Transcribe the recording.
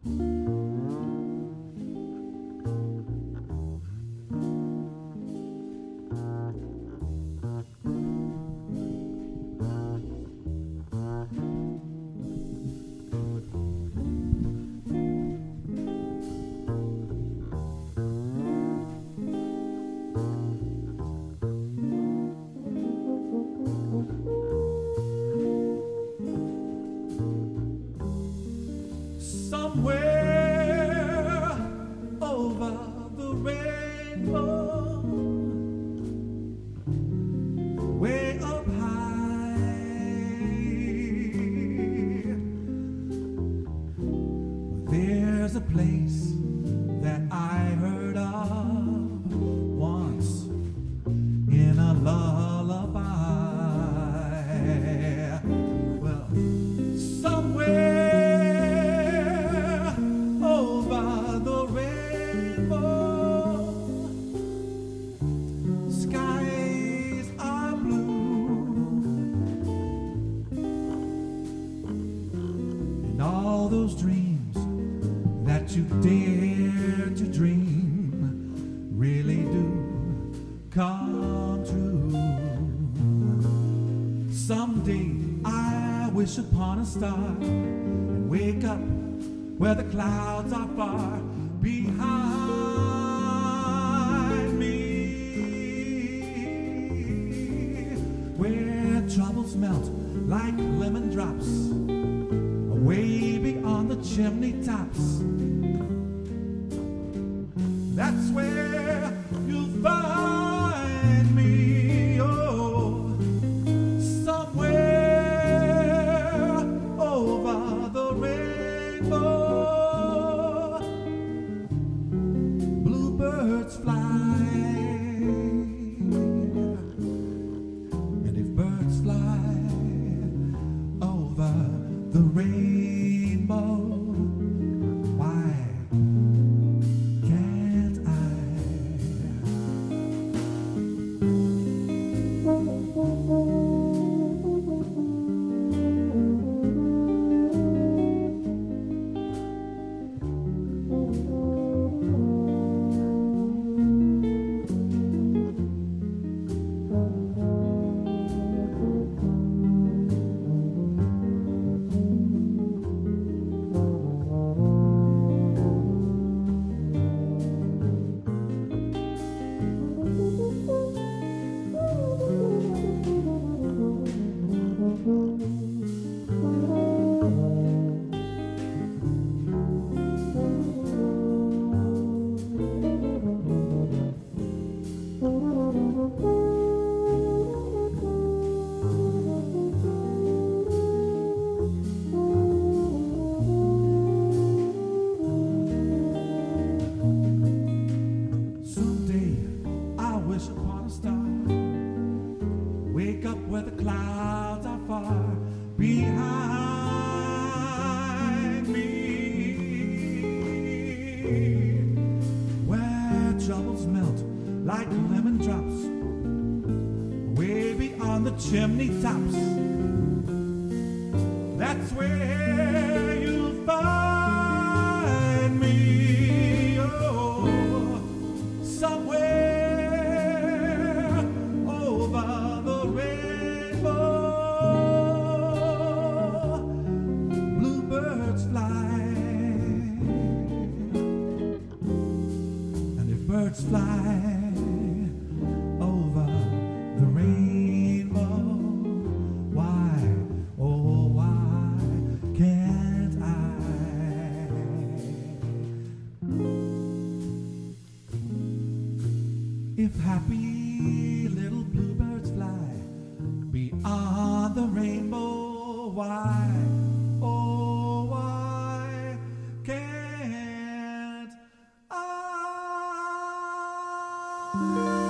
Somewhere over the rainbow, way up high, there's a place that I heard of once in a lullaby. Well, somewhere over the rainbow, skies are blue, and all those dreams that you dare to dream really do come true. Someday I wish upon a star and wake up where the clouds are far behind me, where troubles melt like lemon drops away beyond the chimney tops. That's where you'll find me, oh, somewhere over the rainbow. Bluebirds fly, and if birds fly over the rainbow, why can't I? Wake up where the clouds are far behind me, where troubles melt like lemon drops way beyond the chimney tops. That's where you'll find me, oh, somewhere over the rainbow. Bluebirds fly, and if birds fly over the rainbow, why, oh why can't I? If happy little bluebirds fly beyond the rainbow, why, oh why can't I?